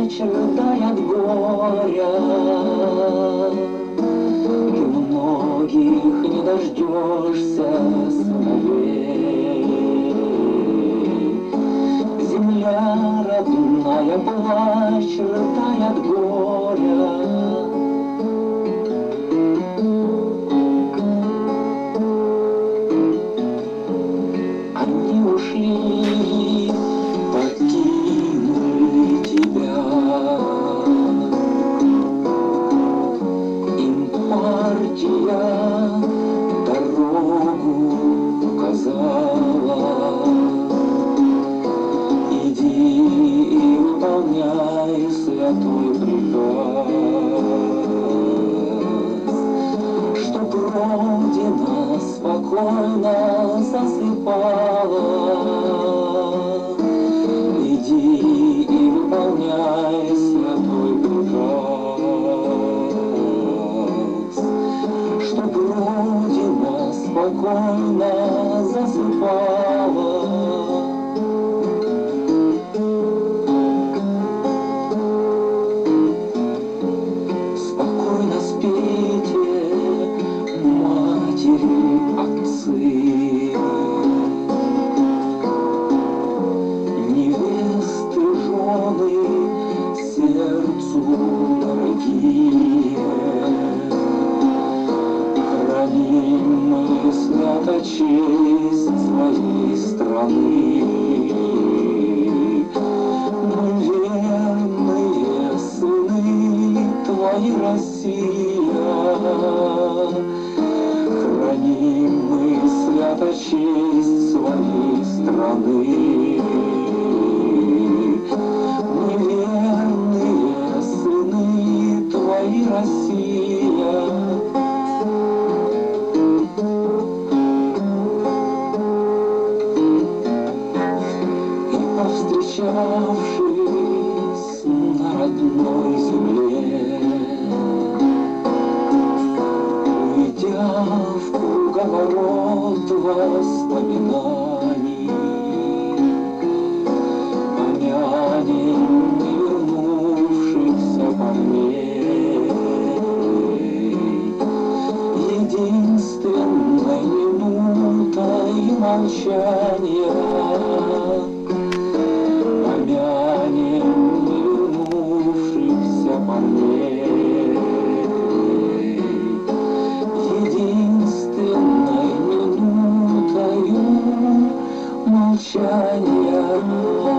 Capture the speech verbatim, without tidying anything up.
плач рыдает горя. Ты многих не дождешься сыновей. Земля родная, плач рыдает горя. Ушли, покинули тебя. Им партия дорогу указала. Иди и выполняй святой приказ, чтоб Родина спокойно засыпала. Иди и выполняй святой приказ, чтоб Родина спокойно засыпала. Спокойно спите, матери, отцы, невесты, жены, сердцу дорогие. Храним мы свято честь своей страны. Мы верные сыны твоей, Россия. Храним мы свято честь своей страны. Мы верные сыны твоей, Россия. И повстречавшись на родной земле, уйдя в круговорот воспоминаний, помянем не вернувшихся парней. Единственной минутой молчания помянем не вернувшихся парней. Единственной минутою молчания.